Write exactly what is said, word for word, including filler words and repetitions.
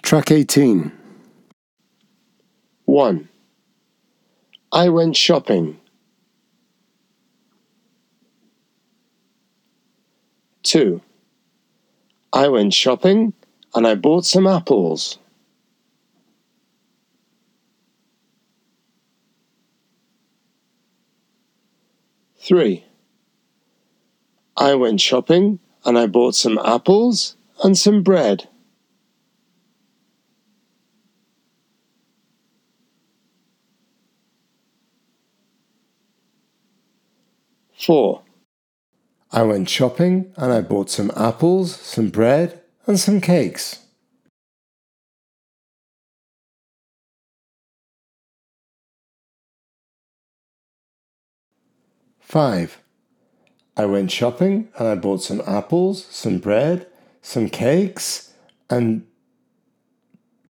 Track eighteen. one. I went shopping. two. I went shopping and I bought some apples. three. I went shopping and I bought some apples and some bread. four. I went shopping and I bought some apples, some bread and some cakes. five. I went shopping and I bought some apples, some bread, some cakes, and